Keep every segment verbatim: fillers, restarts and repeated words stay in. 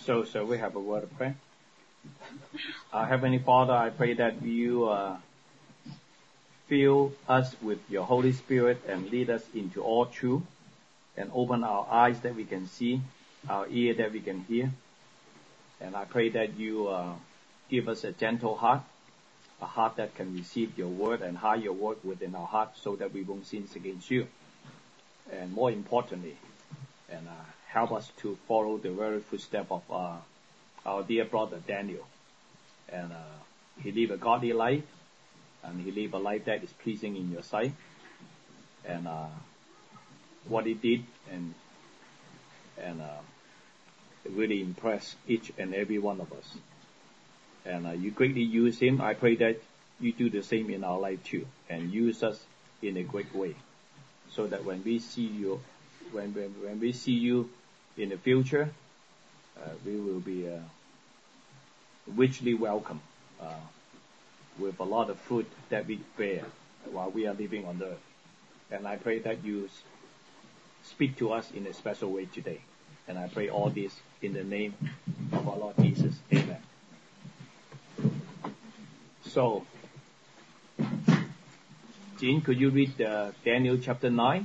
So, so we have a word of prayer. Uh, Heavenly Father, I pray that you uh, fill us with your Holy Spirit and lead us into all truth, and open our eyes that we can see, our ear that we can hear. And I pray that you uh, give us a gentle heart, a heart that can receive your word and hide your word within our heart so that we won't sin against you. And more importantly, and uh, help us to follow the very footstep of uh, our dear brother Daniel. And uh, he lived a godly life, and he lived a life that is pleasing in your sight. And uh, what he did, and and uh, it really impressed each and every one of us. And uh, you greatly use him. I pray that you do the same in our life too, and use us in a great way, so that when we see you, when when, when we see you in the future, uh, we will be uh, richly welcome uh, with a lot of fruit that we bear while we are living on earth. And I pray that you speak to us in a special way today. And I pray all this in the name of our Lord Jesus. Amen. So, Jean, could you read uh, Daniel chapter nine?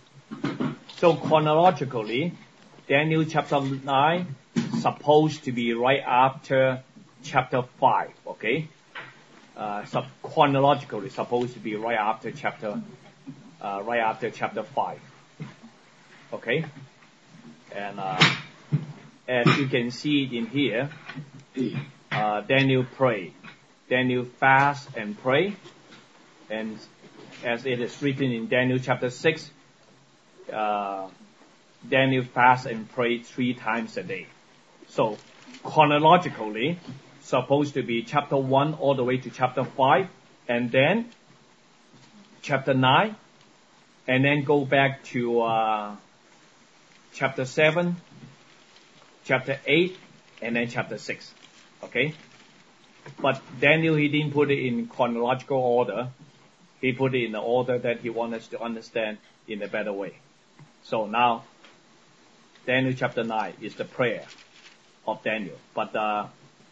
So chronologically, Daniel chapter nine supposed to be right after chapter five, okay? Uh, sub- chronologically supposed to be right after chapter, uh, right after chapter five, okay? And uh, as you can see in here, uh, Daniel prayed. Daniel fast and pray, and as it is written in Daniel chapter six, uh, Daniel fast and prayed three times a day. So chronologically, supposed to be chapter one all the way to chapter five, and then chapter nine, and then go back to uh, chapter seven, chapter eight, and then chapter six. Okay? But Daniel, he didn't put it in chronological order. He put it in the order that he wanted us to understand in a better way. So now, Daniel chapter nine is the prayer of Daniel. But uh,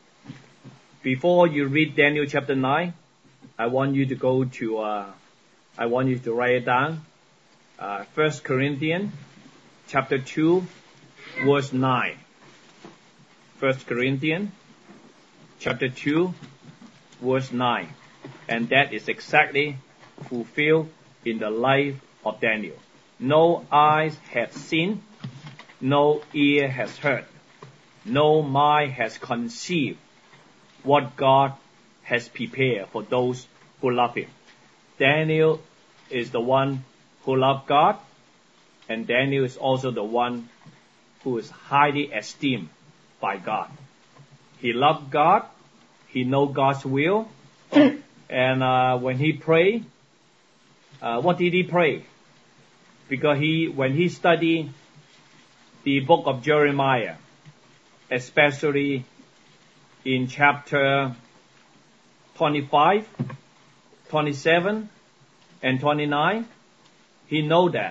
before you read Daniel chapter nine, I want you to go to, uh, I want you to write it down. Uh, First Corinthians chapter two, verse nine. First Corinthians chapter two, verse nine. And that is exactly fulfilled in the life of Daniel. No eyes have seen, no ear has heard, no mind has conceived what God has prepared for those who love him. Daniel is the one who loved God, and Daniel is also the one who is highly esteemed by God. He loved God, he knows God's will, and uh, when he prayed, uh, what did he pray? Because he, when he studied the book of Jeremiah, especially in chapter twenty-five, twenty-seven, and twenty-nine, he know that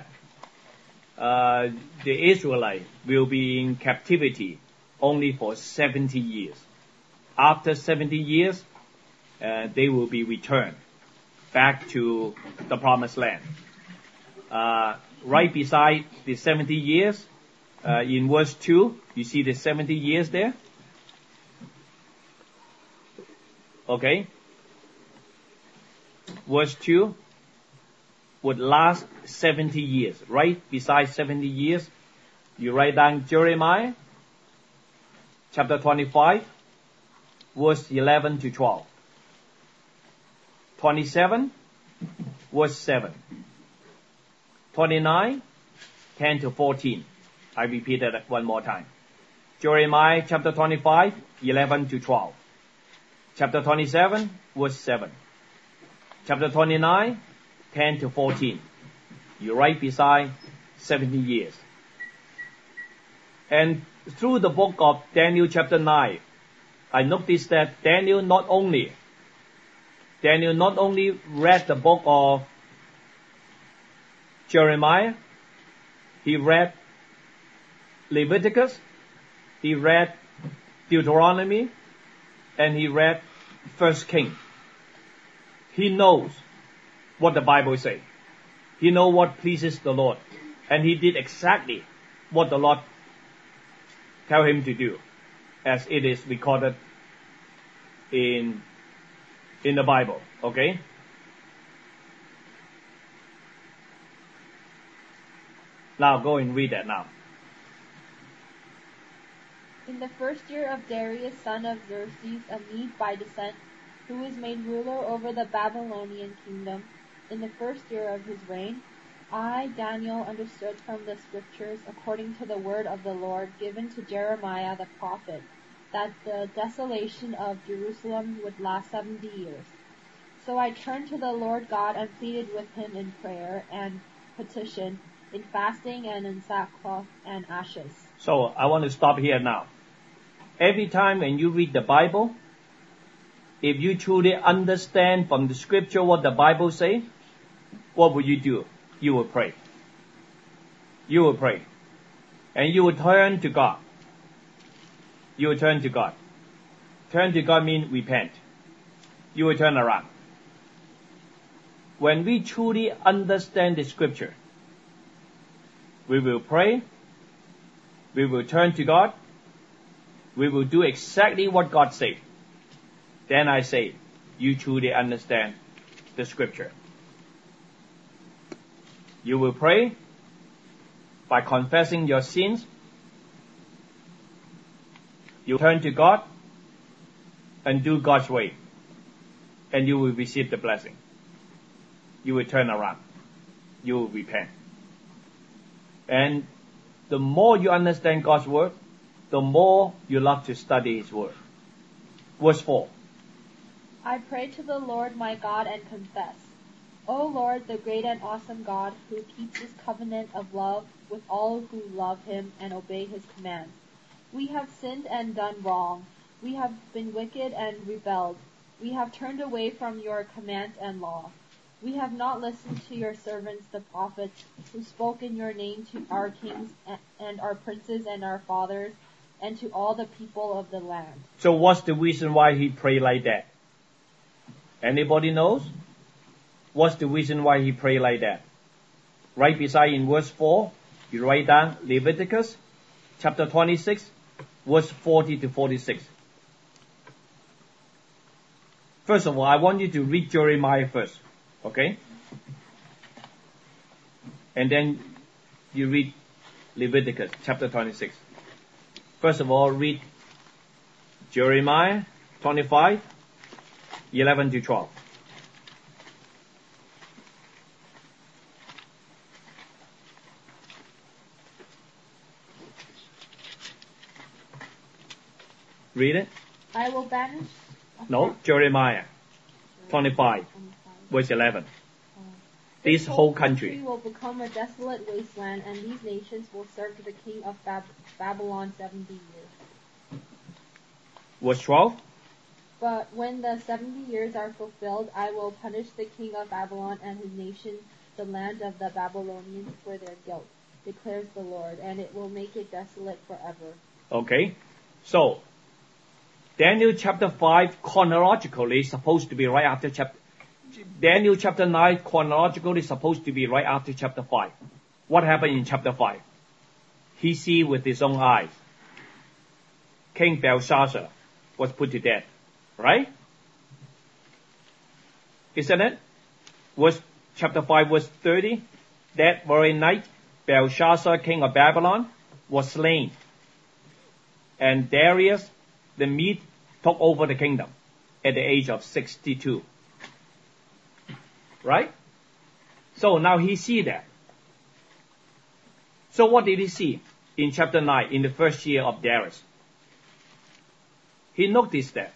uh, the Israelites will be in captivity only for seventy years. After seventy years, uh, they will be returned back to the promised land. Uh, right beside the seventy years, uh, in verse two, you see the seventy years there? Okay? Verse two would last seventy years. Right beside seventy years, you write down Jeremiah chapter twenty-five, verse eleven to twelve. twenty-seven, verse seven. twenty-nine, ten to fourteen. I repeat that one more time. Jeremiah chapter twenty-five, eleven to twelve. Chapter twenty-seven, verse seven. Chapter twenty-nine, ten to fourteen. You write beside seventy years. And through the book of Daniel chapter nine, I noticed that Daniel not only, Daniel not only read the book of Jeremiah, he read Leviticus, he read Deuteronomy and he read First King, he knows what the Bible says. He knows what pleases the Lord. And he did exactly what the Lord tell him to do, as it is recorded in, in the Bible. Okay? Now go and read that now. In the first year of Darius, son of Xerxes, a Mede by descent, who was made ruler over the Babylonian kingdom, in the first year of his reign, I, Daniel, understood from the scriptures, according to the word of the Lord given to Jeremiah the prophet, that the desolation of Jerusalem would last seventy years. So I turned to the Lord God and pleaded with him in prayer and petition, in fasting and in sackcloth and ashes. So I want to stop here now. Every time when you read the Bible, if you truly understand from the scripture what the Bible says, what will you do? You will pray. You will pray. And you will turn to God. You will turn to God. Turn to God means repent. You will turn around. When we truly understand the scripture, we will pray. We will turn to God. We will do exactly what God said. Then I say, you truly understand the scripture. You will pray by confessing your sins. You turn to God and do God's way. And you will receive the blessing. You will turn around. You will repent. And the more you understand God's word, the more you love to study his word. Verse four. I pray to the Lord my God and confess, O Lord, the great and awesome God, who keeps his covenant of love with all who love him and obey his commands. We have sinned and done wrong. We have been wicked and rebelled. We have turned away from your commands and law. We have not listened to your servants, the prophets, who spoke in your name to our kings and our princes and our fathers, and to all the people of the land. So what's the reason why he prayed like that? Anybody knows? What's the reason why he prayed like that? Right beside in verse four, you write down Leviticus chapter twenty-six, verse forty to forty-six. First of all, I want you to read Jeremiah first. Okay? And then you read Leviticus chapter twenty-six. First of all, read Jeremiah twenty-five, eleven to twelve. Read it. I will banish. No, Jeremiah twenty-five, verse eleven. This whole country will become a desolate wasteland, and these nations will serve the king of Bab- Babylon seventy years. Verse twelve. But when the seventy years are fulfilled, I will punish the king of Babylon and his nation, the land of the Babylonians, for their guilt, declares the Lord, and it will make it desolate forever. Okay, so Daniel chapter five chronologically is supposed to be right after chapter. Daniel chapter nine chronologically is supposed to be right after chapter five. What happened in chapter five? He see with his own eyes. King Belshazzar was put to death. Right? Isn't it? Verse, chapter five, verse thirty. That very night, Belshazzar, king of Babylon, was slain. And Darius, the Mede, took over the kingdom at the age of sixty-two. Right? So now he see that. So what did he see in chapter nine, in the first year of Darius? He noticed that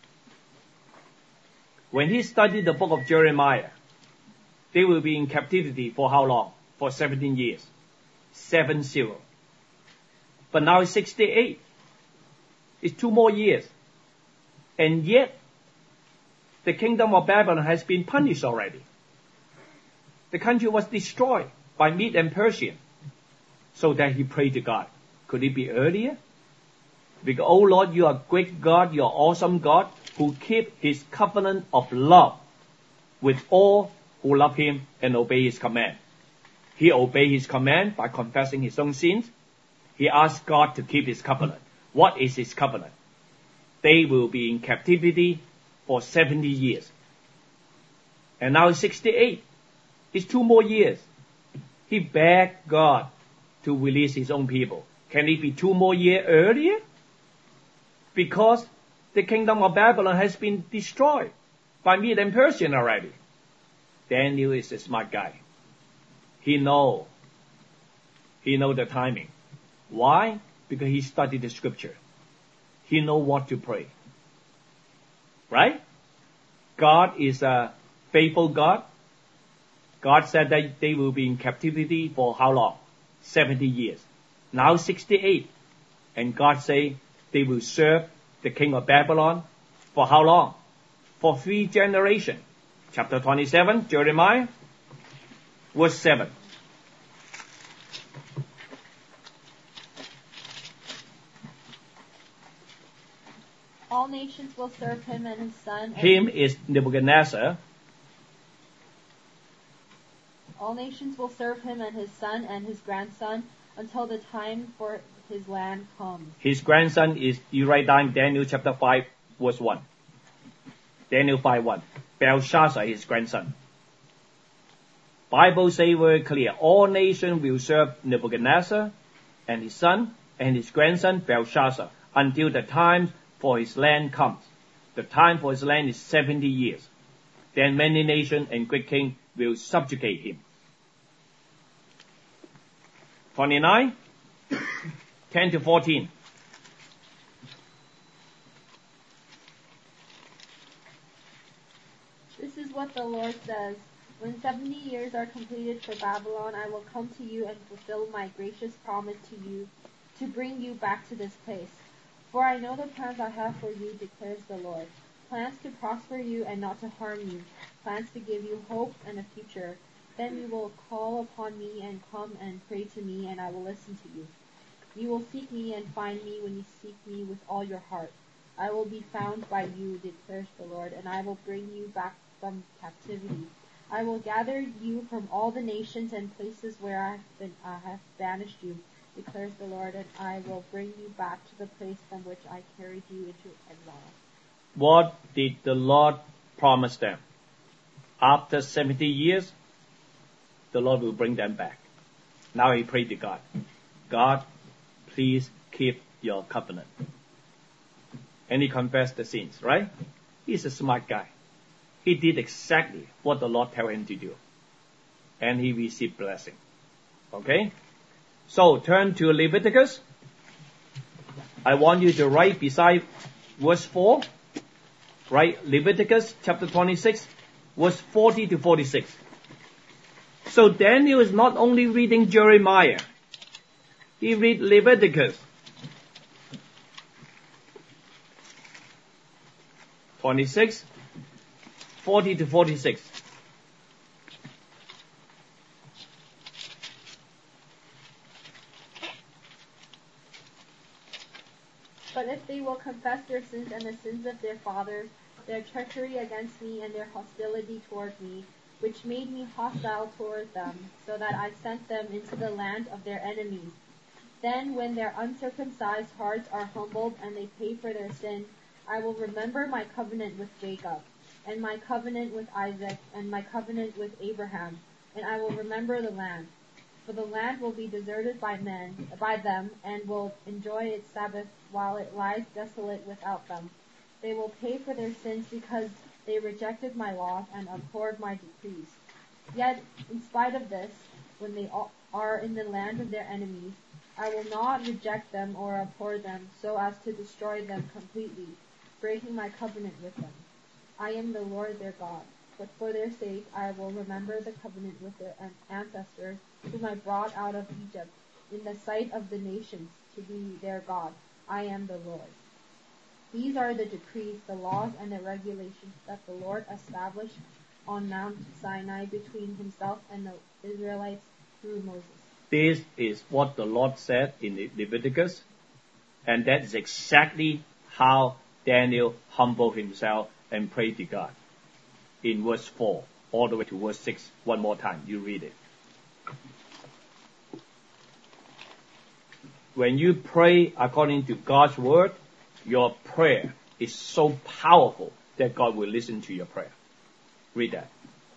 when he studied the book of Jeremiah, they will be in captivity for how long? For seventeen years. Seven zero. But now it's sixty-eight. It's two more years. And yet, the kingdom of Babylon has been punished already. The country was destroyed by Mede and Persia. So that he prayed to God. Could it be earlier? Because, oh Lord, you are great God, you are awesome God, who keep his covenant of love with all who love him and obey his command. He obeyed his command by confessing his own sins. He asked God to keep his covenant. What is his covenant? They will be in captivity for seventy years. And now it's sixty-eight. It's two more years. He begged God to release his own people. Can it be two more years earlier? Because the kingdom of Babylon has been destroyed by Medes and Persian already. Daniel is a smart guy. He know. He know the timing. Why? Because he studied the scripture. He know what to pray. Right? God is a faithful God. God said that they will be in captivity for how long? seventy years. Now sixty-eight. And God say they will serve the king of Babylon for how long? For three generations. Chapter twenty-seven, Jeremiah, verse seven. All nations will serve him and his son. Him is Nebuchadnezzar. All nations will serve him and his son and his grandson until the time for his land comes. His grandson is, you write down Daniel chapter five, verse one. Daniel five one. Belshazzar, his grandson. Bible say very clear, all nations will serve Nebuchadnezzar and his son and his grandson Belshazzar until the time for his land comes. The time for his land is seventy years. Then many nations and great kings will subjugate him. twenty-nine, ten to fourteen. This is what the Lord says. When seventy years are completed for Babylon, I will come to you and fulfill my gracious promise to you to bring you back to this place. For I know the plans I have for you, declares the Lord. Plans to prosper you and not to harm you. Plans to give you hope and a future. Then you will call upon me and come and pray to me, and I will listen to you. You will seek me and find me when you seek me with all your heart. I will be found by you, declares the Lord, and I will bring you back from captivity. I will gather you from all the nations and places where I have, been, I have banished you, declares the Lord, and I will bring you back to the place from which I carried you into exile. What did the Lord promise them? After seventy years, the Lord will bring them back. Now he prayed to God. God, please keep your covenant. And he confessed the sins, right? He's a smart guy. He did exactly what the Lord told him to do. And he received blessing. Okay? So turn to Leviticus. I want you to write beside verse four. Write Leviticus chapter twenty-six, verse forty to forty-six. So Daniel is not only reading Jeremiah. He read Leviticus. twenty-six, forty to forty-six. But if they will confess their sins and the sins of their fathers, their treachery against me and their hostility toward me, which made me hostile toward them, so that I sent them into the land of their enemies, then when their uncircumcised hearts are humbled and they pay for their sin, I will remember my covenant with Jacob, and my covenant with Isaac, and my covenant with Abraham, and I will remember the land. For the land will be deserted by men, by them, and will enjoy its Sabbath while it lies desolate without them. They will pay for their sins because they rejected my law and abhorred my decrees. Yet, in spite of this, when they are in the land of their enemies, I will not reject them or abhor them so as to destroy them completely, breaking my covenant with them. I am the Lord their God. But for their sake I will remember the covenant with their ancestors, whom I brought out of Egypt, in the sight of the nations, to be their God. I am the Lord. These are the decrees, the laws, and the regulations that the Lord established on Mount Sinai between himself and the Israelites through Moses. This is what the Lord said in Leviticus, And that is exactly how Daniel humbled himself and prayed to God. In verse four, all the way to verse six, one more time, you read it. When you pray according to God's word, your prayer is so powerful that God will listen to your prayer. Read that.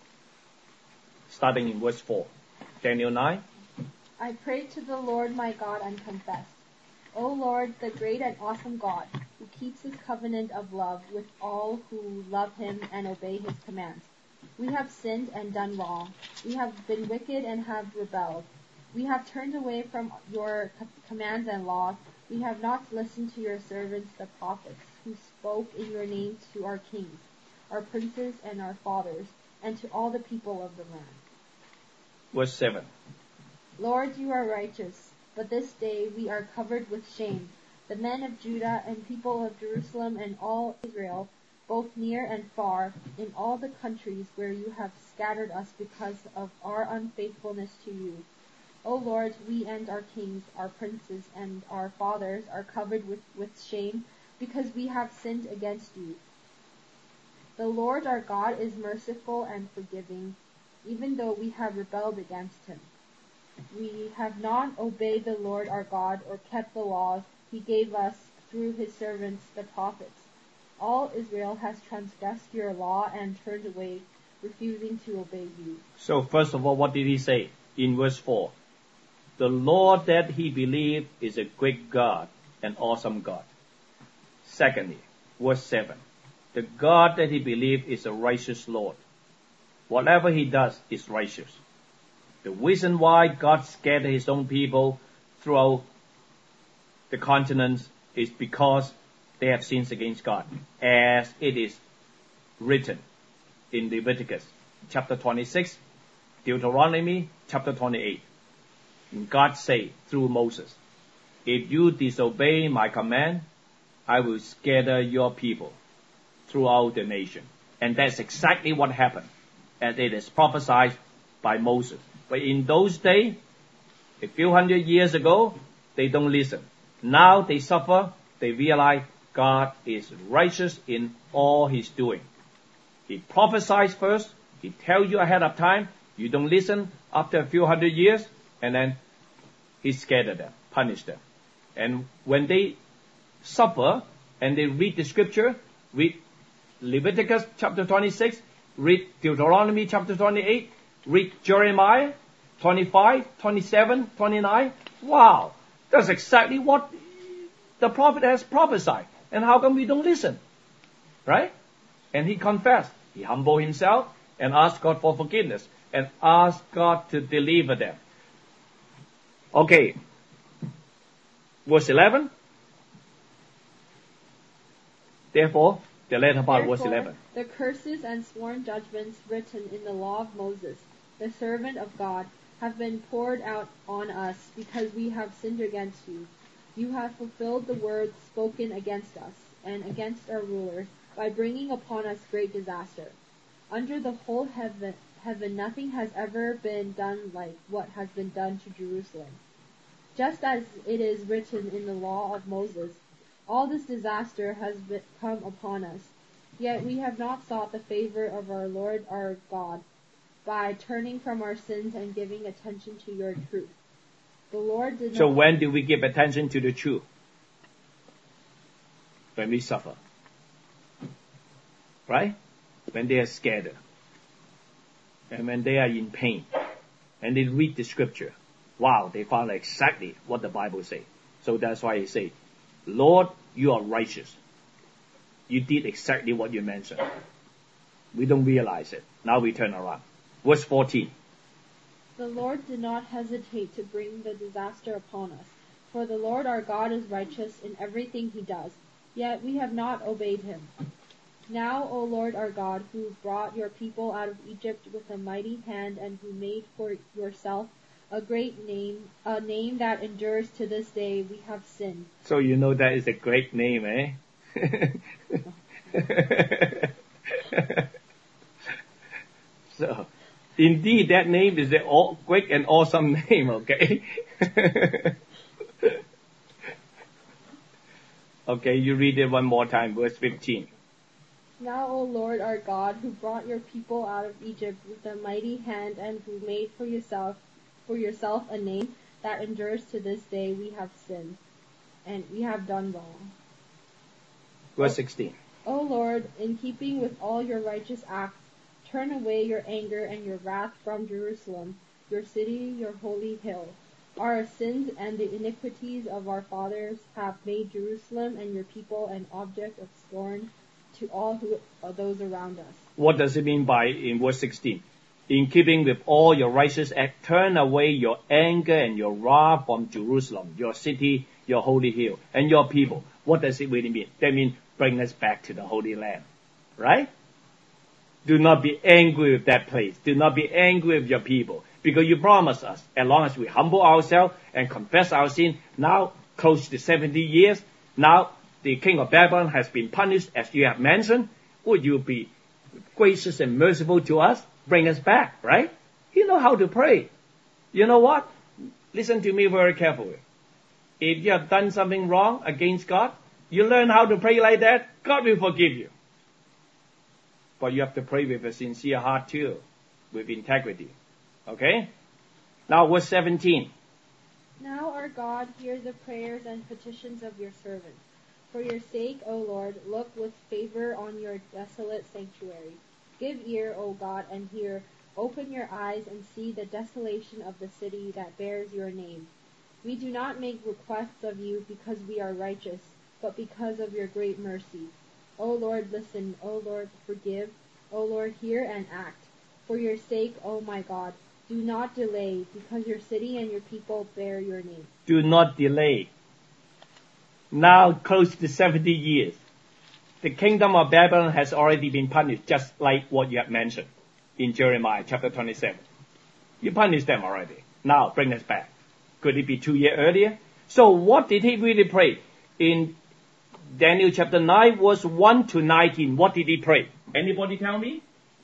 Starting in verse four. Daniel nine. I prayed to the Lord my God and confessed, O Lord, the great and awesome God, who keeps his covenant of love with all who love him and obey his commands. We have sinned and done wrong. We have been wicked and have rebelled. We have turned away from your commands and laws. We have not listened to your servants, the prophets, who spoke in your name to our kings, our princes, and our fathers, and to all the people of the land. Verse seven. Lord, you are righteous, but this day we are covered with shame, the men of Judah and people of Jerusalem and all Israel, both near and far, in all the countries where you have scattered us because of our unfaithfulness to you. O Lord, we and our kings, our princes, and our fathers are covered with, with shame because we have sinned against you. The Lord our God is merciful and forgiving, even though we have rebelled against him. We have not obeyed the Lord our God or kept the laws he gave us through his servants the prophets. All Israel has transgressed your law and turned away, refusing to obey you. So first of all, what did he say in verse four? The Lord that he believed is a great God, an awesome God. Secondly, verse seven. The God that he believed is a righteous Lord. Whatever he does is righteous. The reason why God scattered his own people throughout the continents is because they have sinned against God, as it is written in Leviticus chapter twenty-six, Deuteronomy chapter twenty-eight. And God said through Moses, if you disobey my command, I will scatter your people throughout the nation. And that's exactly what happened, as it is prophesied by Moses. But in those days, a few hundred years ago, they don't listen. Now they suffer. They realize God is righteous in all he's doing. He prophesies first. He tells you ahead of time. You don't listen after a few hundred years. And then he scattered them, punished them. And when they suffer and they read the scripture, read Leviticus chapter twenty-six, read Deuteronomy chapter twenty-eight, read Jeremiah twenty-five, twenty-seven, twenty-nine. Wow, that's exactly what the prophet has prophesied. And how come we don't listen? Right? And he confessed. He humbled himself and asked God for forgiveness and asked God to deliver them. Okay. Verse eleven. Therefore, the latter part, verse eleven. The curses and sworn judgments written in the law of Moses, the servant of God, have been poured out on us because we have sinned against you. You have fulfilled the words spoken against us and against our rulers by bringing upon us great disaster. Under the whole heaven, heaven nothing has ever been done like what has been done to Jerusalem. Just as it is written in the law of Moses, all this disaster has been come upon us. Yet we have not sought the favor of our Lord our God by turning from our sins and giving attention to your truth. The Lord did not. So when do we give attention to the truth? When we suffer. Right? When they are scared. And when they are in pain. And they read the scripture. Wow, they found exactly what the Bible says. So that's why he said, Lord, you are righteous. You did exactly what you mentioned. We don't realize it. Now we turn around. Verse fourteen. The Lord did not hesitate to bring the disaster upon us, for the Lord our God is righteous in everything he does, yet we have not obeyed him. Now, O Lord our God, who brought your people out of Egypt with a mighty hand and who made for yourself a great name, a name that endures to this day, we have sinned. So you know that is a great name, eh? So, indeed, that name is a great and awesome name, okay? Okay, you read it one more time, verse fifteen. Now, O Lord our God, who brought your people out of Egypt with a mighty hand and who made for yourself for yourself a name that endures to this day, we have sinned, and we have done wrong. Verse sixteen. O Lord, in keeping with all your righteous acts, turn away your anger and your wrath from Jerusalem, your city, your holy hill. Our sins and the iniquities of our fathers have made Jerusalem and your people an object of scorn to all who are those around us. What does it mean by in verse sixteen? In keeping with all your righteous act, turn away your anger and your wrath from Jerusalem, your city, your holy hill, and your people. What does it really mean? That means bring us back to the Holy Land, right? Do not be angry with that place. Do not be angry with your people, because you promised us, as long as we humble ourselves and confess our sin, now close to seventy years, now the king of Babylon has been punished, as you have mentioned. Would you be gracious and merciful to us? Bring us back, right? You know how to pray. You know what? Listen to me very carefully. If you have done something wrong against God, you learn how to pray like that, God will forgive you. But you have to pray with a sincere heart too, with integrity. Okay? Now verse seventeen. Now our God, hear the prayers and petitions of your servants. For your sake, O Lord, look with favor on your desolate sanctuary. Give ear, O God, and hear. Open your eyes and see the desolation of the city that bears your name. We do not make requests of you because we are righteous, but because of your great mercy. O Lord, listen. O Lord, forgive. O Lord, hear and act. For your sake, O my God, do not delay, because your city and your people bear your name. Do not delay. Now close to seventy years. The kingdom of Babylon has already been punished, just like what you have mentioned in Jeremiah chapter twenty-seven. You punished them already. Now bring us back. Could it be two years earlier? So what did he really pray? In Daniel chapter nine, verse one to nineteen, what did he pray? Anybody tell me?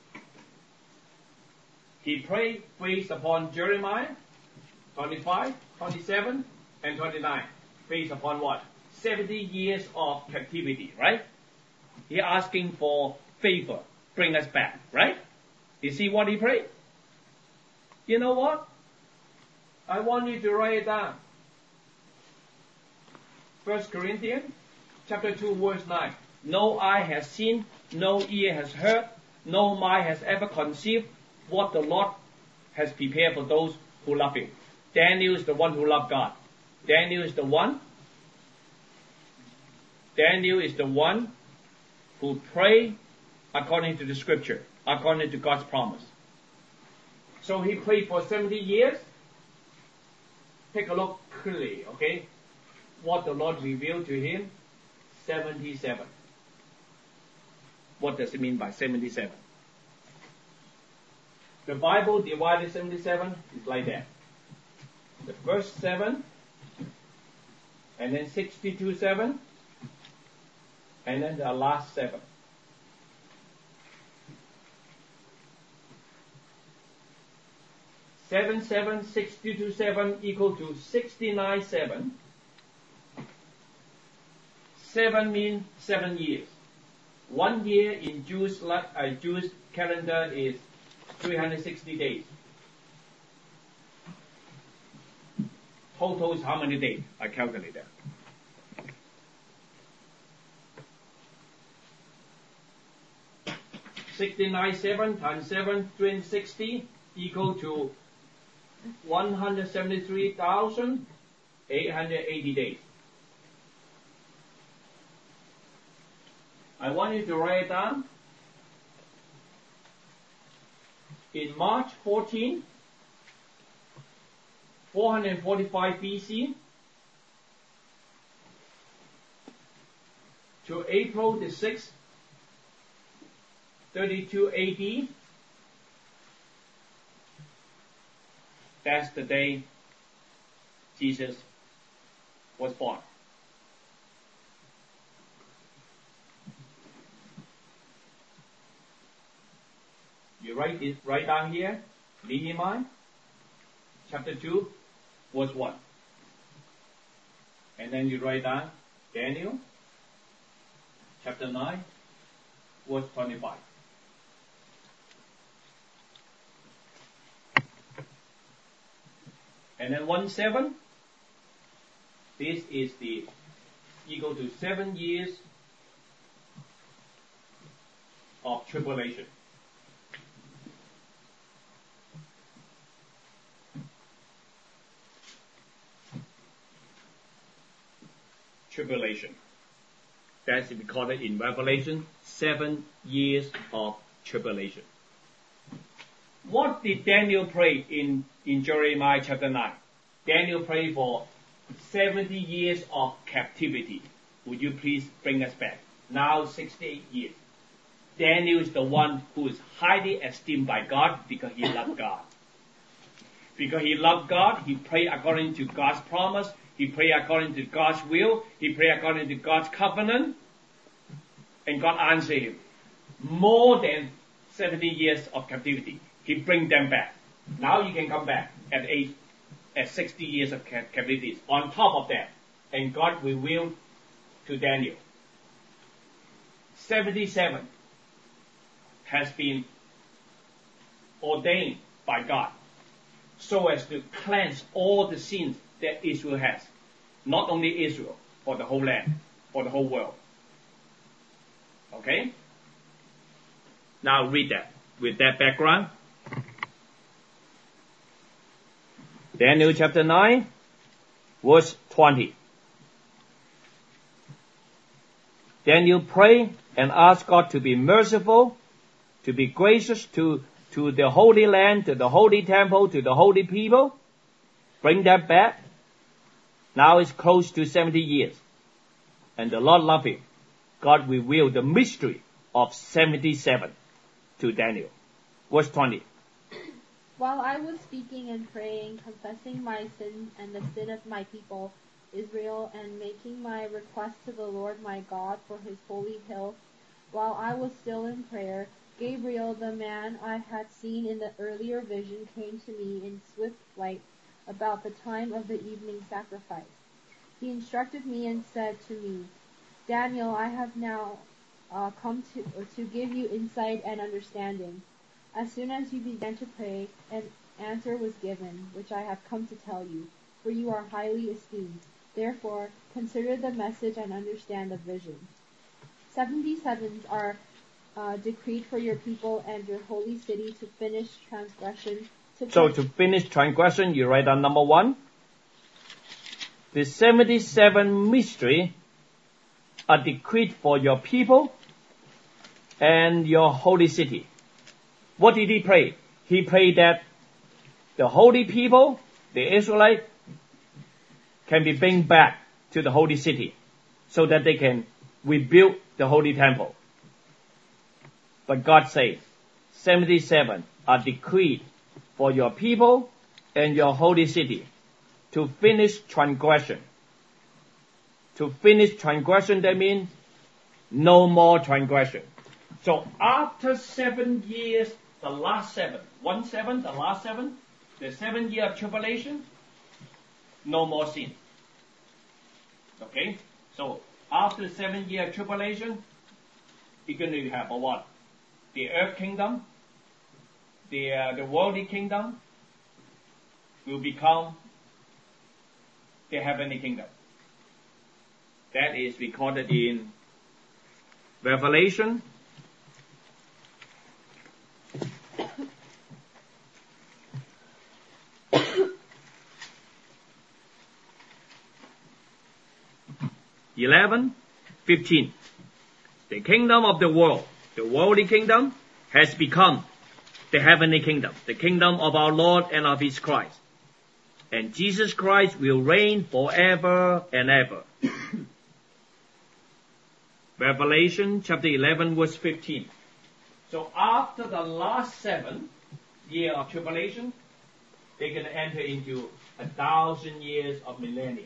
He prayed based upon Jeremiah twenty-five, twenty-seven, and twenty-nine. Based upon what? seventy years of captivity, right? He asking for favor. Bring us back, right? You see what he prayed? You know what? I want you to write it down. First Corinthians chapter two, verse nine. No eye has seen, no ear has heard, no mind has ever conceived what the Lord has prepared for those who love him. Daniel is the one who loved God. Daniel is the one. Daniel is the one who prayed according to the scripture, according to God's promise. So he prayed for seventy years. Take a look clearly, okay? What the Lord revealed to him, seventy-seven. What does it mean by seventy-seven? The Bible divided seventy-seven is like that. The first seven, and then sixty-two seven, and then the last seven. Seven, seven, sixty-two, seven equal to sixty-nine, seven. Seven means seven years. One year in Jewish, uh, Jewish calendar is three hundred sixty days. Total is how many days? I calculate that. sixty-nine, seven times seven, three hundred sixty equal to one hundred seventy-three thousand eight hundred eighty days. I want you to write it down. In March fourteenth, four hundred forty-five B C to April the sixth, thirty-two A D, that's the day Jesus was born. You write it right down here, Nehemiah, chapter two, verse one. And then you write down Daniel, chapter nine, verse twenty-five. And then one seven, this is the equal to seven years of tribulation. Tribulation. That's recorded in Revelation, seven years of tribulation. What did Daniel pray in, in Jeremiah chapter nine? Daniel prayed for seventy years of captivity. Would you please bring us back? Now sixty-eight years. Daniel is the one who is highly esteemed by God because he loved God. Because he loved God, he prayed according to God's promise. He prayed according to God's will. He prayed according to God's covenant. And God answered him. More than seventy years of captivity. He bring them back. Now you can come back at age, at sixty years of captivity. On top of that, and God revealed to Daniel, seventy-seven has been ordained by God so as to cleanse all the sins that Israel has. Not only Israel, for the whole land, for the whole world. Okay? Now read that. With that background, Daniel chapter nine, verse twenty. Daniel prayed and asked God to be merciful, to be gracious to, to the Holy Land, to the Holy Temple, to the Holy People. Bring that back. Now it's close to seventy years. And the Lord loved him. God revealed the mystery of seventy-seven to Daniel. Verse twenty. While I was speaking and praying, confessing my sin and the sin of my people, Israel, and making my request to the Lord my God for his holy hill, while I was still in prayer, Gabriel, the man I had seen in the earlier vision, came to me in swift flight about the time of the evening sacrifice. He instructed me and said to me, Daniel, I have now uh, come to, to give you insight and understanding. As soon as you began to pray, an answer was given, which I have come to tell you, for you are highly esteemed. Therefore, consider the message and understand the vision. Seventy-sevens are uh, decreed for your people and your holy city to finish transgression. To so to finish transgression, you write down number one. The seventy-seven mystery are decreed for your people and your holy city. What did he pray? He prayed that the holy people, the Israelites, can be brought back to the holy city so that they can rebuild the holy temple. But God says, seventy-seven are decreed for your people and your holy city to finish transgression. To finish transgression, that means no more transgression. So after seven years, the last seven, one seven, the last seven, the seven year of tribulation, no more sin. Okay? So after seven year tribulation, you're going to have a what? The earth kingdom, the, uh, the worldly kingdom will become the heavenly kingdom. That is recorded in Revelation eleven fifteen. The kingdom of the world, the worldly kingdom, has become the heavenly kingdom, the kingdom of our Lord and of his Christ. And Jesus Christ will reign forever and ever. Revelation chapter eleven verse fifteen. So after the last seven year of tribulation, they're going to enter into a thousand years of millennium.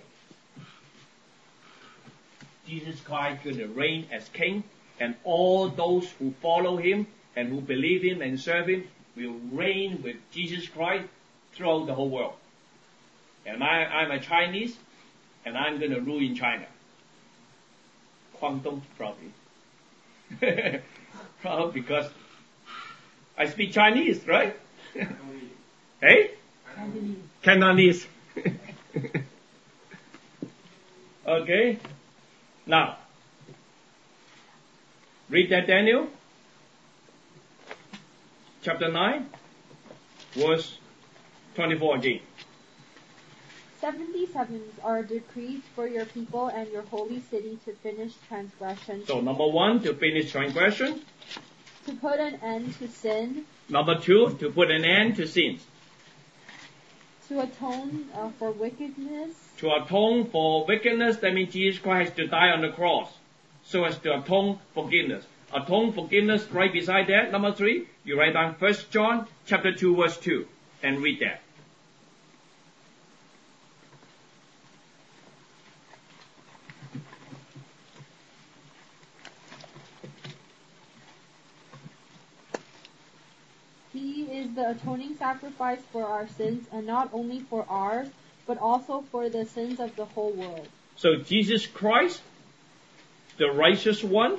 Jesus Christ is going to reign as king, and all those who follow him and who believe him and serve him will reign with Jesus Christ throughout the whole world. And I, I'm a Chinese, and I'm going to rule in China. Guangdong province. Well, because I speak Chinese, right? Hey? Cantonese. Okay. Now, read that Daniel. Chapter nine, verse twenty-four again. Seventy sevens are decreed for your people and your holy city to finish transgression. So number one, to finish transgression. To put an end to sin. Number two, to put an end to sins. To atone uh, for wickedness. To atone for wickedness, that means Jesus Christ has to die on the cross. So as to atone forgiveness. Atone forgiveness, right beside that. Number three, you write down First John chapter two verse two and read that. He is the atoning sacrifice for our sins, and not only for ours, but also for the sins of the whole world. So Jesus Christ, the righteous one,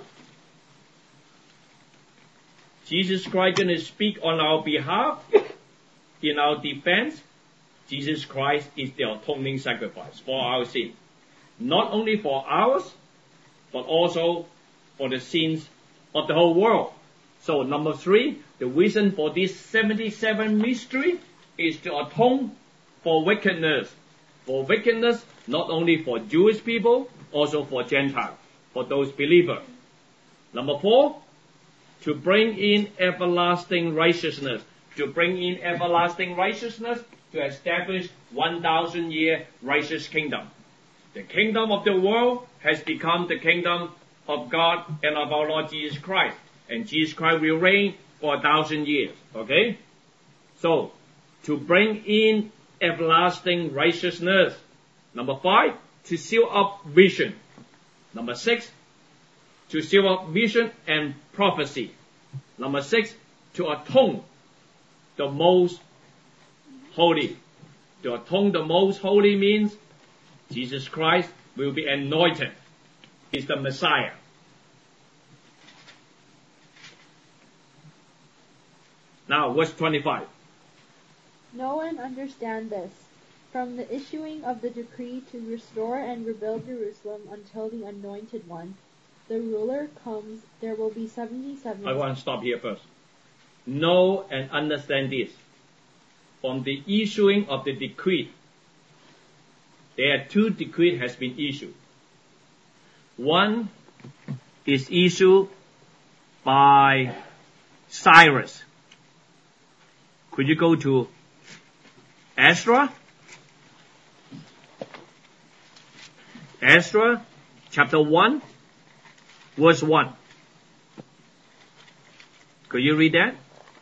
Jesus Christ going to speak on our behalf, in our defense. Jesus Christ is the atoning sacrifice for our sins. Not only for ours, but also for the sins of the whole world. So number three, the reason for this seventy-seven mystery is to atone for wickedness. For wickedness, not only for Jewish people, also for Gentiles, for those believers. Number four, to bring in everlasting righteousness. To bring in everlasting righteousness, to establish one thousand year righteous kingdom. The kingdom of the world has become the kingdom of God and of our Lord Jesus Christ. And Jesus Christ will reign for a thousand years. Okay? So, to bring in everlasting righteousness. Number five, to seal up vision. Number six, to seal up vision and prophecy. Number six, to atone the most holy. To atone the most holy means Jesus Christ will be anointed. He's the Messiah. Now, verse twenty-five. Know and understand this. From the issuing of the decree to restore and rebuild Jerusalem until the Anointed One, the ruler, comes, there will be seventy-seven. I want to stop here first. Know and understand this. From the issuing of the decree, there are two decrees has been issued. One is issued by Cyrus. Could you go to Ezra? Ezra chapter one, verse one. Could you read that?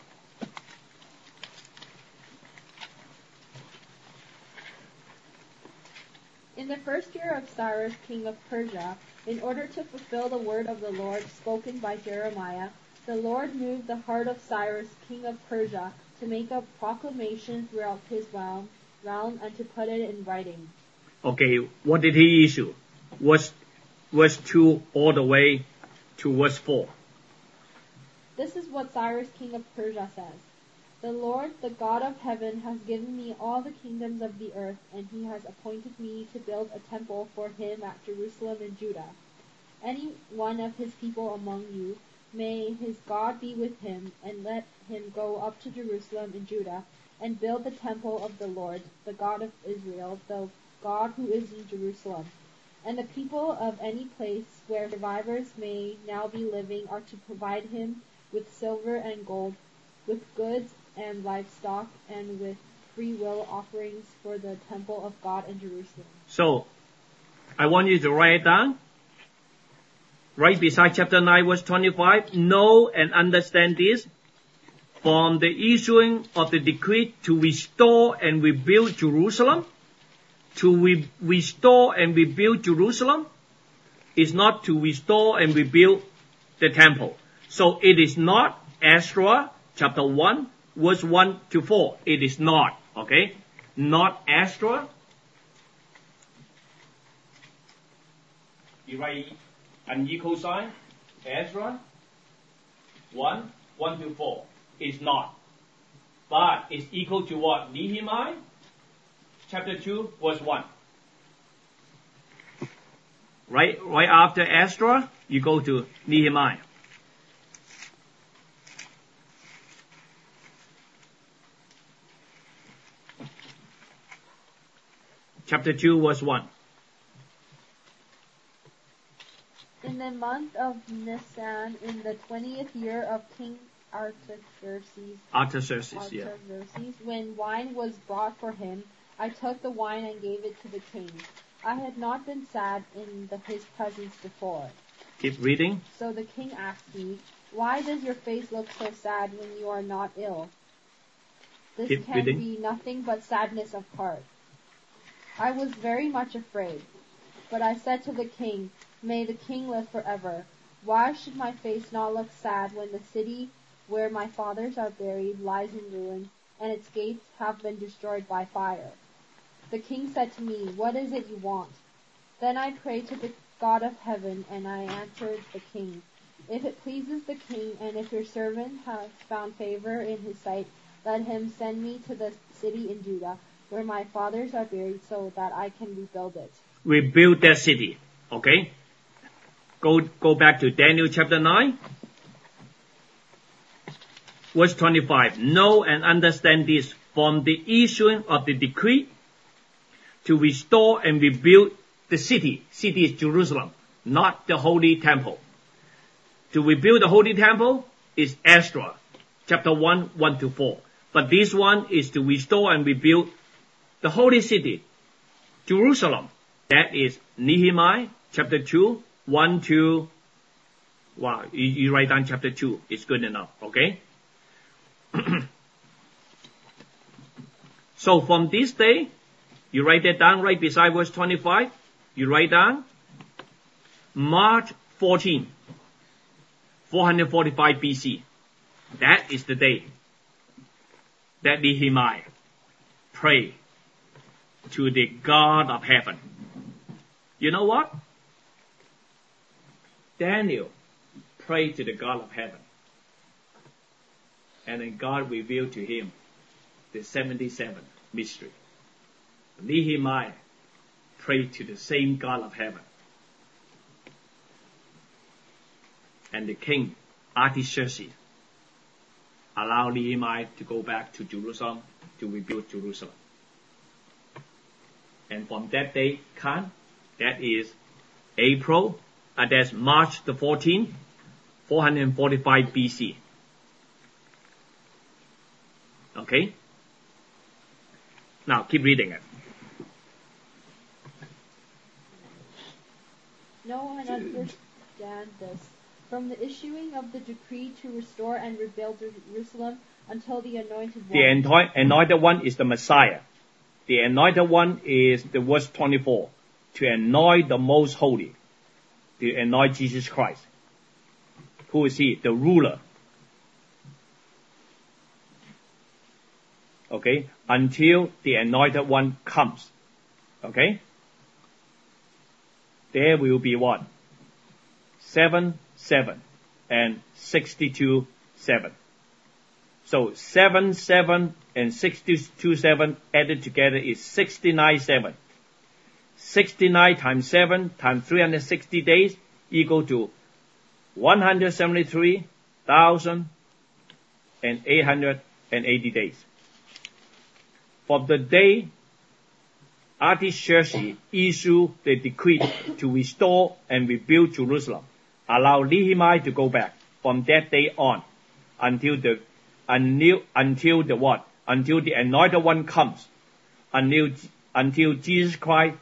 In the first year of Cyrus, king of Persia, in order to fulfill the word of the Lord spoken by Jeremiah, the Lord moved the heart of Cyrus, king of Persia, to make a proclamation throughout his realm, realm and to put it in writing. Okay, what did he issue? Verse, verse two all the way to verse four. This is what Cyrus, king of Persia, says. The Lord, the God of heaven, has given me all the kingdoms of the earth, and he has appointed me to build a temple for him at Jerusalem in Judah. Any one of his people among you, may his God be with him, and let him go up to Jerusalem in Judah, and build the temple of the Lord, the God of Israel, the God who is in Jerusalem. And the people of any place where survivors may now be living are to provide him with silver and gold, with goods and livestock, and with free will offerings for the temple of God in Jerusalem. So, I want you to write it down. Right beside chapter nine, verse twenty-five. Know and understand this. From the issuing of the decree to restore and rebuild Jerusalem, to re- restore and rebuild Jerusalem is not to restore and rebuild the temple. So it is not Ezra chapter one, verse one to four. It is not, okay? Not Ezra. You write an equal sign. Ezra one, one to four. It's not. But it's equal to what? Nehemiah, chapter two, verse one. Right, right after Ezra, you go to Nehemiah. Chapter two, verse one. In the month of Nisan, in the twentieth year of King Artaxerxes, Artaxerxes, yeah. Artaxerxes, when wine was brought for him, I took the wine and gave it to the king. I had not been sad in the, his presence before. Keep reading. So the king asked me, "Why does your face look so sad when you are not ill?" This Keep can reading. be nothing but sadness of heart. I was very much afraid. But I said to the king, "May the king live forever. Why should my face not look sad when the city where my fathers are buried lies in ruins, and its gates have been destroyed by fire?" The king said to me, "What is it you want?" Then I prayed to the God of heaven, and I answered the king, "If it pleases the king, and if your servant has found favor in his sight, let him send me to the city in Judah, where my fathers are buried, so that I can rebuild it." Rebuild that city. Okay? Go, go back to Daniel chapter nine. Verse twenty-five. Know and understand this, from the issuing of the decree to restore and rebuild the city. City is Jerusalem, not the holy temple. To rebuild the holy temple is Ezra, chapter one, one to four. But this one is to restore and rebuild the holy city, Jerusalem. That is Nehemiah, chapter two, one to, wow, you, you write down chapter two. It's good enough, okay? So from this day, you write that down right beside verse twenty-five. You write down March fourteenth, four forty-five B C. That is the day that Nehemiah prayed to the God of heaven. You know what? Daniel prayed to the God of heaven. And then God revealed to him the seventy-seven mystery. Nehemiah prayed to the same God of heaven. And the king, Artaxerxes, allowed Nehemiah to go back to Jerusalem to rebuild Jerusalem. And from that day, Khan, that is April, uh, that's March the fourteenth, four forty-five B C. Okay? Now, keep reading it. No one understand this. From the issuing of the decree to restore and rebuild Jerusalem until the anointed one. The anointed one is the Messiah. The anointed one is the verse twenty-four. To anoint the most holy. To anoint Jesus Christ. Who is he? The ruler. Okay? Until the anointed one comes. Okay? There will be what? Seven, seven, and sixty-two, seven. So seven, seven, and sixty-two, seven added together is sixty-nine, seven. sixty-nine times seven times three hundred sixty days equal to one hundred seventy-three thousand eight hundred eighty days. From the day Artaxerxes issued the decree to restore and rebuild Jerusalem, allow Nehemiah to go back from that day on until the until, until the what? Until the anointed one comes, until until Jesus Christ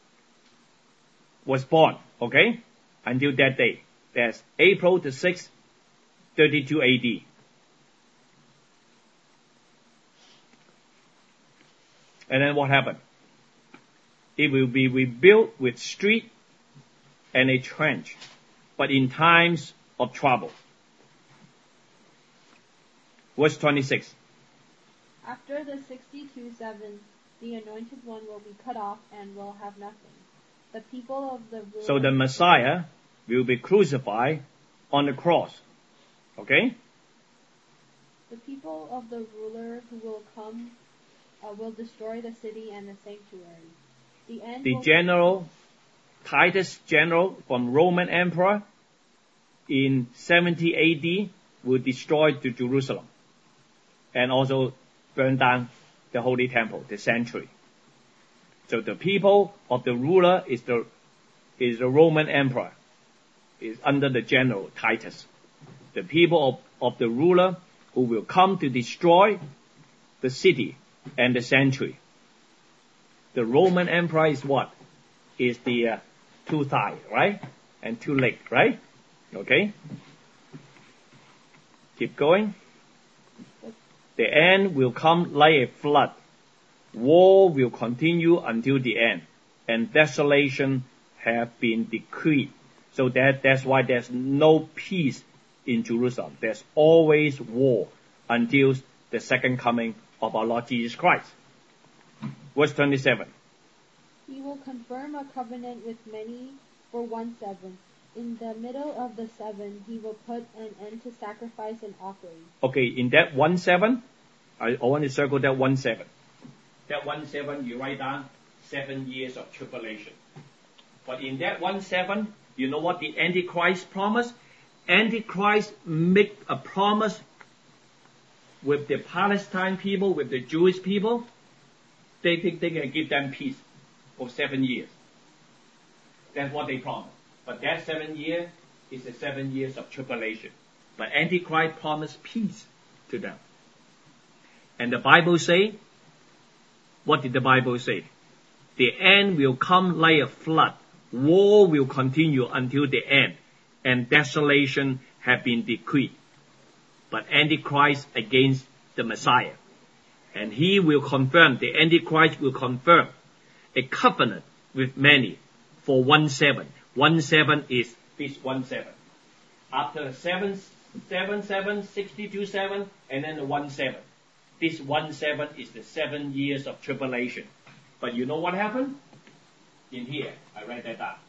was born. Okay, until that day. That's April the sixth, thirty-two A D. And then what happened? It will be rebuilt with street and a trench, but in times of trouble. Verse twenty-six. After the sixty-two seven, the anointed one will be cut off and will have nothing. The people of the ruler. So the Messiah will be crucified on the cross. Okay? The people of the ruler who will come uh, will destroy the city and the sanctuary. The end The will general, Titus general from Roman Emperor in seventy A D will destroy the Jerusalem and also burn down the Holy Temple, the sanctuary. So the people of the ruler is the is the Roman Emperor, is under the general Titus. The people of, of the ruler who will come to destroy the city and the sanctuary. The Roman Emperor is what? Is the uh, two thighs, right? And two legs, right? Okay? Keep going. The end will come like a flood. War will continue until the end, and desolation have been decreed. So that, that's why there's no peace in Jerusalem. There's always war until the second coming of our Lord Jesus Christ. Verse twenty-seven. He will confirm a covenant with many for one seven. In the middle of the seven, he will put an end to sacrifice and offering. Okay, in that one seven, I, I want to circle that one seven. That one seven, you write down seven years of tribulation. But in that one seven, you know what the Antichrist promised? Antichrist make a promise with the Palestine people, with the Jewish people. They think they can give them peace for seven years. That's what they promised. But that seven years is the seven years of tribulation. But Antichrist promised peace to them. And the Bible say, what did the Bible say? The end will come like a flood. War will continue until the end, and desolation have been decreed. But Antichrist against the Messiah. And he will confirm, the Antichrist will confirm a covenant with many for one seven. One seven is this one seven. After seven, seven, seven, sixty-two seven, and then the one seven. This one seven is the seven years of tribulation. But you know what happened? In here, I write that down.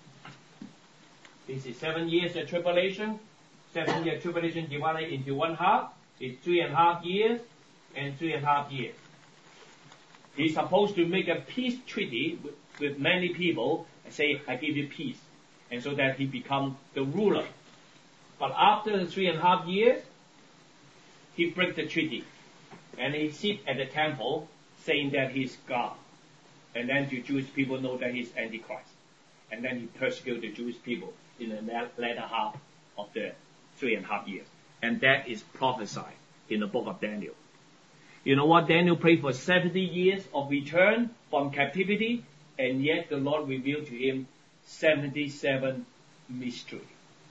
This is seven years of tribulation. Seven year tribulation divided into one half. It's three and a half years and three and a half years. He's supposed to make a peace treaty with, with many people and say, I give you peace. And so that he become the ruler. But after the three and a half years, he breaks the treaty. And he sits at the temple saying that he's God. And then the Jewish people know that he's Antichrist. And then he persecutes the Jewish people in the latter half of the three and a half years. And that is prophesied in the book of Daniel. You know what? Daniel prayed for seventy years of return from captivity, and yet the Lord revealed to him seventy-seven mysteries.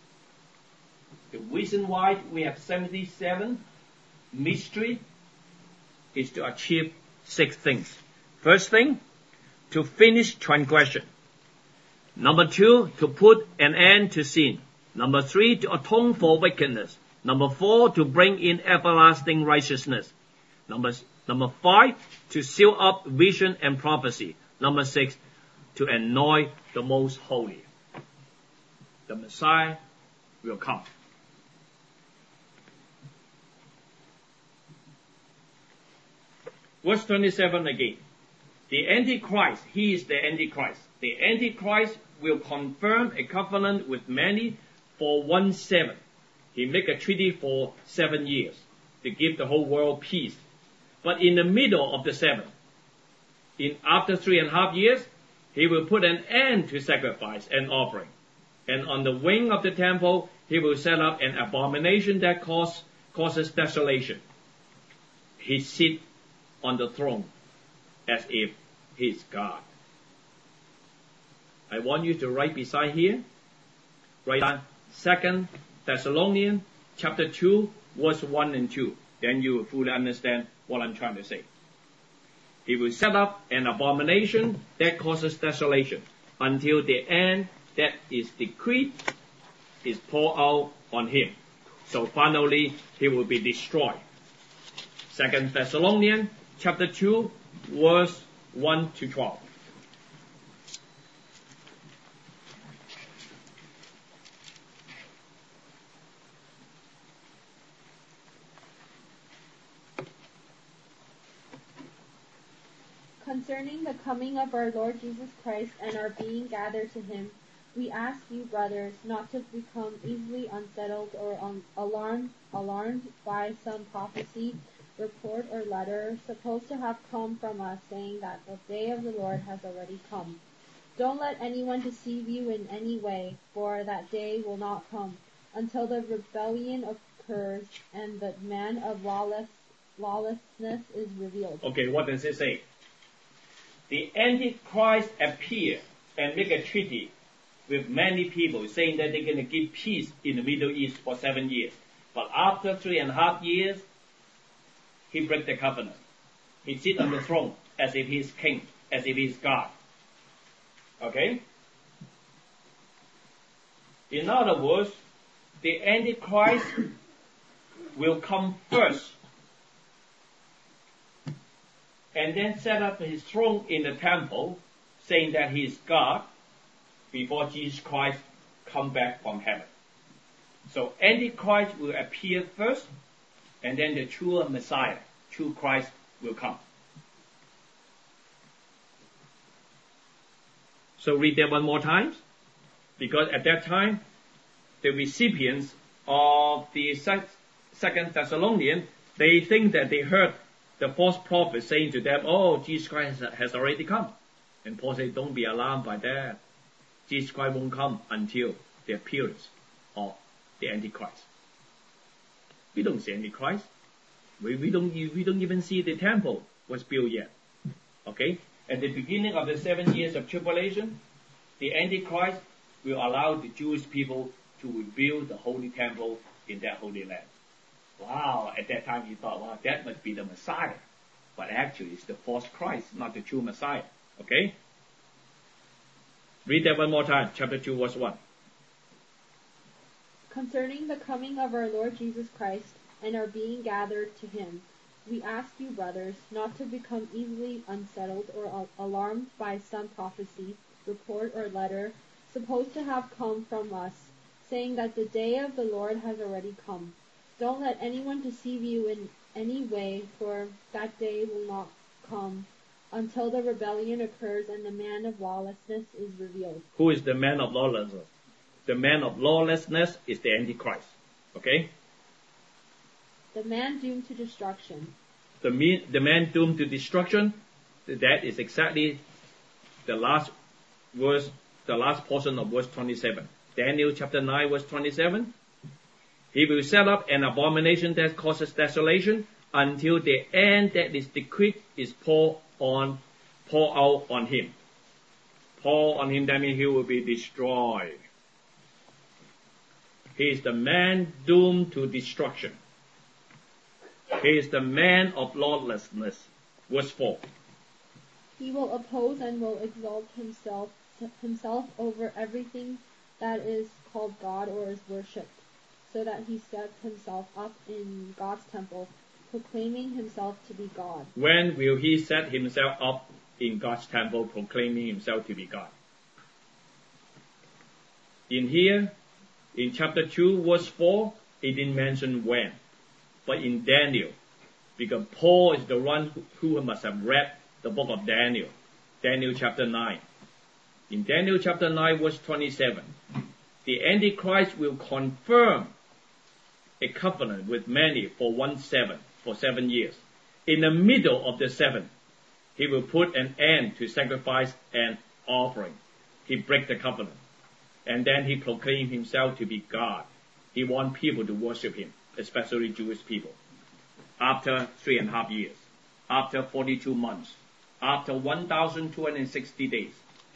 The reason why we have seventy-seven mysteries is to achieve six things. First thing, to finish transgression. Number two, to put an end to sin. Number three, to atone for wickedness. Number four, to bring in everlasting righteousness. Number, number five, to seal up vision and prophecy. Number six, to anoint the most holy. The Messiah will come. Verse twenty-seven again. The Antichrist, he is the Antichrist. The Antichrist will confirm a covenant with many for one seven. He make a treaty for seven years to give the whole world peace. But in the middle of the seven, in after three and a half years, he will put an end to sacrifice and offering. And on the wing of the temple, he will set up an abomination that cause, causes desolation. He sits on the throne as if he's God. I want you to write beside here, write down Second Thessalonians chapter two, verse one and two. Then you will fully understand what I'm trying to say. He will set up an abomination that causes desolation until the end that is decreed is poured out on him. So finally, he will be destroyed. Second Thessalonians chapter two, verse one to twelve. Concerning the coming of our Lord Jesus Christ and our being gathered to him, we ask you, brothers, not to become easily unsettled or un- alarmed, alarmed by some prophecy, report, or letter supposed to have come from us, saying that the day of the Lord has already come. Don't let anyone deceive you in any way, for that day will not come until the rebellion occurs and the man of lawless, lawlessness is revealed. Okay, what does it say? The Antichrist appear and make a treaty with many people, saying that they're going to give peace in the Middle East for seven years. But after three and a half years, he breaks the covenant. He sits on the throne as if he's king, as if he's God. Okay? In other words, the Antichrist will come first and then set up his throne in the temple, saying that he is God, before Jesus Christ come back from heaven. So Antichrist will appear first, and then the true Messiah, true Christ, will come. So read that one more time, because at that time, the recipients of the Second Thessalonians, they think that they heard the false prophet saying to them, oh, Jesus Christ has already come. And Paul said, don't be alarmed by that. Jesus Christ won't come until the appearance of the Antichrist. We don't see Antichrist. We, we don't we don't even see the temple was built yet. Okay? At the beginning of the seven years of tribulation, the Antichrist will allow the Jewish people to rebuild the holy temple in that holy land. Wow, at that time he thought, wow, that must be the Messiah. But actually it's the false Christ, not the true Messiah. Okay? Read that one more time, chapter two, verse one. Concerning the coming of our Lord Jesus Christ and our being gathered to him, we ask you, brothers, not to become easily unsettled or a- alarmed by some prophecy, report, or letter supposed to have come from us, saying that the day of the Lord has already come. Don't let anyone deceive you in any way, for that day will not come until the rebellion occurs and the man of lawlessness is revealed. Who is the man of lawlessness? The man of lawlessness is the Antichrist. Okay? The man doomed to destruction. The, me, the man doomed to destruction, that is exactly the last verse, the last portion of verse twenty-seven. Daniel chapter nine, verse twenty-seven. He will set up an abomination that causes desolation until the end that is decreed is poured on, poured out on him. Pour on him, that means he will be destroyed. He is the man doomed to destruction. He is the man of lawlessness. Verse four. He will oppose and will exalt himself himself over everything that is called God or is worshipped, so that he sets himself up in God's temple, proclaiming himself to be God. When will he set himself up in God's temple, proclaiming himself to be God? In here, in chapter two, verse four, it didn't mention when. But in Daniel, because Paul is the one who, who must have read the book of Daniel, Daniel chapter nine. In Daniel chapter nine, verse twenty-seven, the Antichrist will confirm a covenant with many for one seven, for seven years. In the middle of the seven, he will put an end to sacrifice and offering. He breaks the covenant. And then he proclaims himself to be God. He wants people to worship him, especially Jewish people. After three and a half years, after forty-two months, after one thousand two hundred sixty days.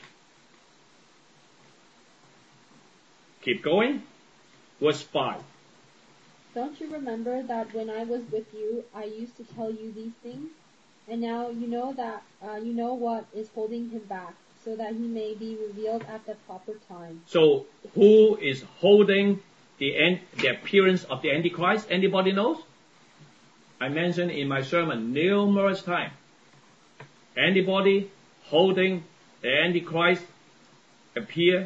Keep going. Verse five. Don't you remember that when I was with you, I used to tell you these things? And now you know that uh, you know what is holding him back, so that he may be revealed at the proper time. So, who is holding the, end, the appearance of the Antichrist? Anybody knows? I mentioned in my sermon numerous times. Anybody holding the Antichrist appear?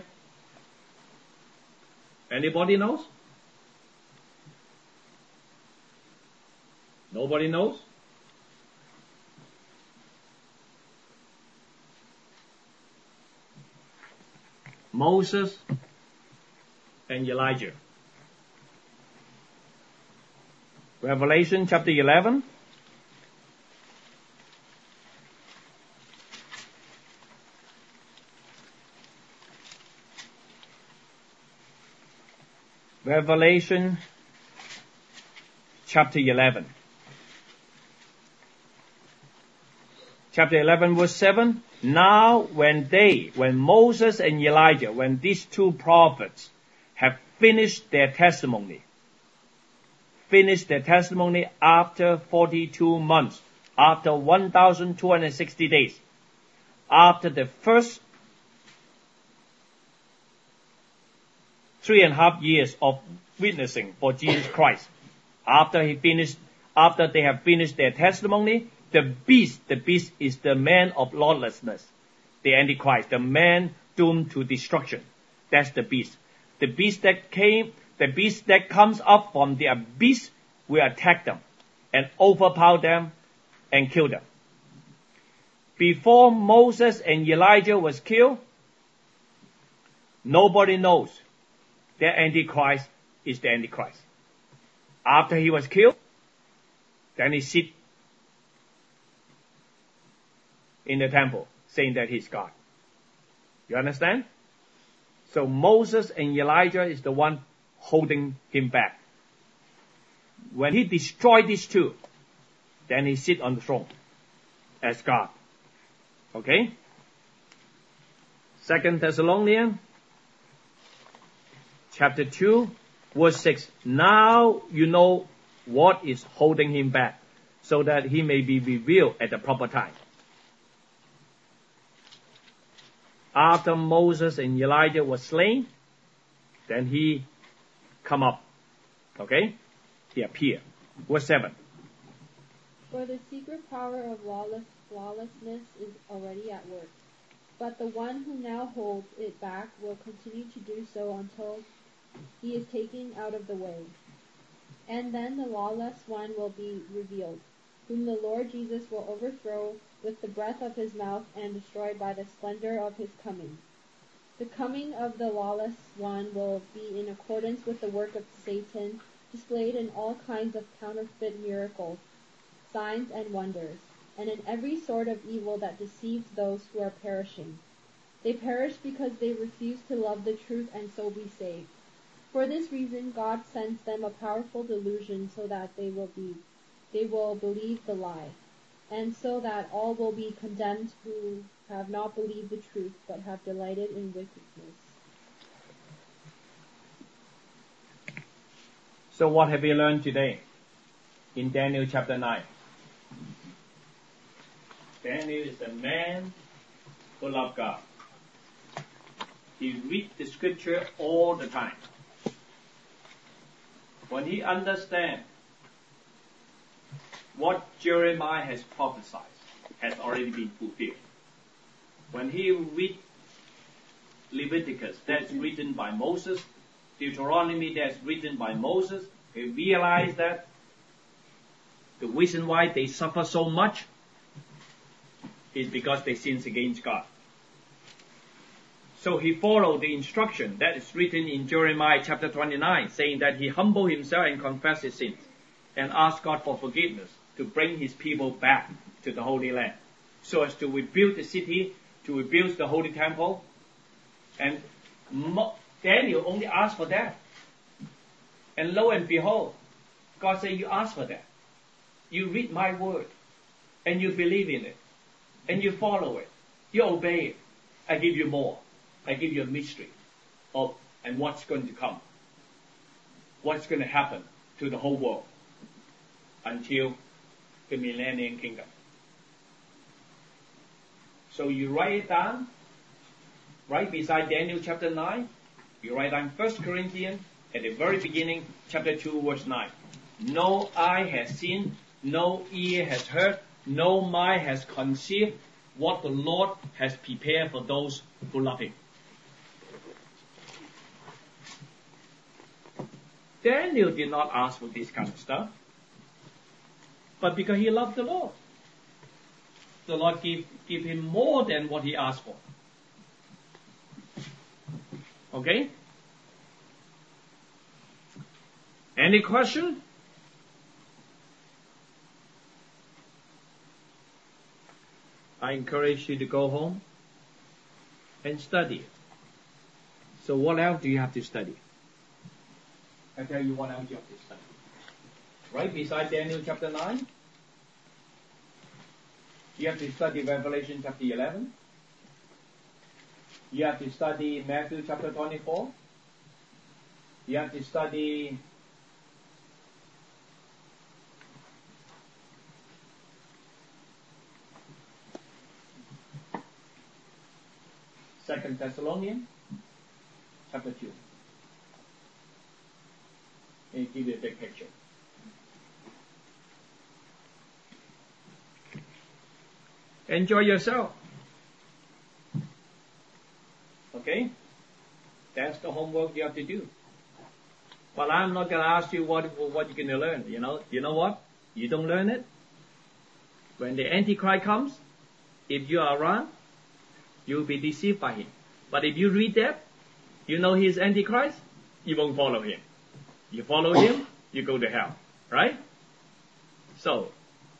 Anybody knows? Nobody knows? Moses and Elijah. Revelation chapter eleven. Revelation chapter eleven. Chapter eleven verse seven. Now when they, when Moses and Elijah, when these two prophets have finished their testimony, finished their testimony after forty-two months, after one thousand two hundred sixty days, after the first three and a half years of witnessing for Jesus Christ, after he finished, after they have finished their testimony, the beast, the beast is the man of lawlessness, the Antichrist, the man doomed to destruction. That's the beast. The beast that came, the beast that comes up from the abyss will attack them and overpower them and kill them. Before Moses and Elijah was killed, nobody knows that Antichrist is the Antichrist. After he was killed, then he sit in the temple saying that he's God. You understand? So Moses and Elijah is the one holding him back. When he destroyed these two, then he sit on the throne as God. Okay? Second Thessalonians chapter two, verse six. Now you know what is holding him back, so that he may be revealed at the proper time. After Moses and Elijah were slain, then he come up. Okay? He appeared. Verse seven. For the secret power of lawless, lawlessness is already at work. But the one who now holds it back will continue to do so until he is taken out of the way. And then the lawless one will be revealed, whom the Lord Jesus will overthrow with the breath of his mouth and destroy by the splendor of his coming. The coming of the lawless one will be in accordance with the work of Satan, displayed in all kinds of counterfeit miracles, signs and wonders, and in every sort of evil that deceives those who are perishing. They perish because they refuse to love the truth and so be saved. For this reason God sends them a powerful delusion so that they will be they will believe the lie, and so that all will be condemned who have not believed the truth but have delighted in wickedness. So what have we learned today in Daniel chapter nine? Daniel is a man who loves God. He reads the scripture all the time. When he understands what Jeremiah has prophesied has already been fulfilled. When he reads Leviticus, that's written by Moses, Deuteronomy, that's written by Moses, he realized that the reason why they suffer so much is because they sin against God. So he followed the instruction that is written in Jeremiah chapter twenty-nine, saying that he humbled himself and confessed his sins and asked God for forgiveness to bring his people back to the Holy Land, so as to rebuild the city, to rebuild the Holy Temple. And Daniel only asked for that. And lo and behold, God said, you asked for that. You read my word, and you believe in it, and you follow it, you obey it. I give you more. I give you a mystery of and what's going to come, what's going to happen to the whole world until the millennium kingdom. So you write it down, right beside Daniel chapter nine, you write down First Corinthians at the very beginning, chapter two, verse nine. No eye has seen, no ear has heard, no mind has conceived what the Lord has prepared for those who love him. Daniel did not ask for this kind of stuff, but because he loved the Lord, the Lord gave, gave him more than what he asked for. Okay? Any question? I encourage you to go home and study. So what else do you have to study? I tell you what else you have to study. Right beside Daniel chapter nine, you have to study Revelation chapter eleven. You have to study Matthew chapter twenty-four. You have to study Second Thessalonians chapter two. Let me give you a big picture. Enjoy yourself. Okay? That's the homework you have to do. But I'm not going to ask you what, what you're going to learn. You know, you know what? You don't learn it. When the Antichrist comes, if you are around, you'll be deceived by him. But if you read that, you know he's Antichrist, you won't follow him. You follow him, you go to hell. Right? So,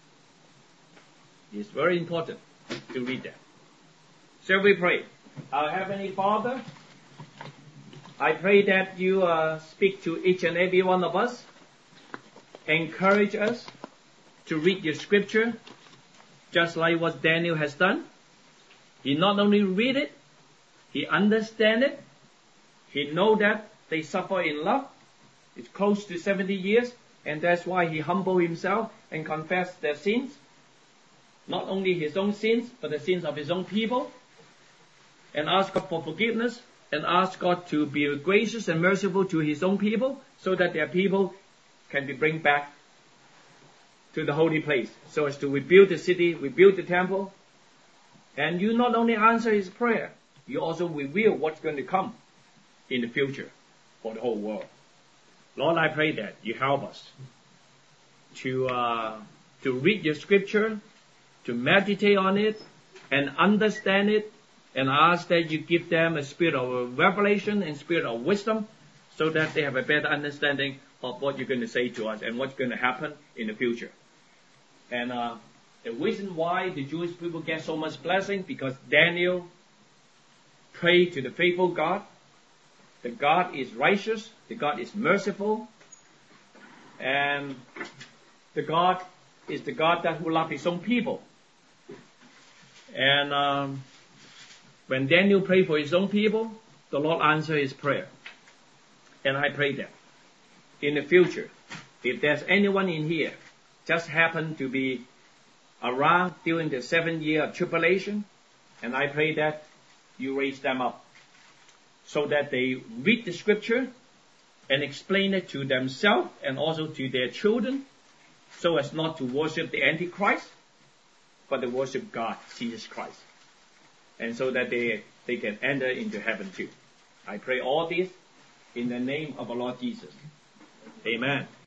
it's very important to read that. Shall we pray? Our Heavenly Father, I pray that you uh, speak to each and every one of us, encourage us to read your scripture, just like what Daniel has done. He not only read it, he understand it, he know that they suffer in love. It's close to seventy years, and that's why he humbled himself and confessed their sins. Not only his own sins, but the sins of his own people. And ask God for forgiveness, and ask God to be gracious and merciful to his own people, so that their people can be brought back to the holy place, so as to rebuild the city, rebuild the temple. And you not only answer his prayer, you also reveal what's going to come in the future for the whole world. Lord, I pray that you help us to uh, to read your scripture, to meditate on it, and understand it, and ask that you give them a spirit of revelation and spirit of wisdom, so that they have a better understanding of what you're going to say to us and what's going to happen in the future. And uh, the reason why the Jewish people get so much blessing, because Daniel prayed to the faithful God. The God is righteous, the God is merciful, and the God is the God that who loves his own people. And um, when Daniel prayed for his own people, the Lord answered his prayer. And I pray that in the future, if there's anyone in here just happen to be around during the seven year of tribulation, and I pray that you raise them up so that they read the scripture and explain it to themselves and also to their children, so as not to worship the Antichrist, but to worship God, Jesus Christ. And so that they, they can enter into heaven too. I pray all this in the name of our Lord Jesus. Amen.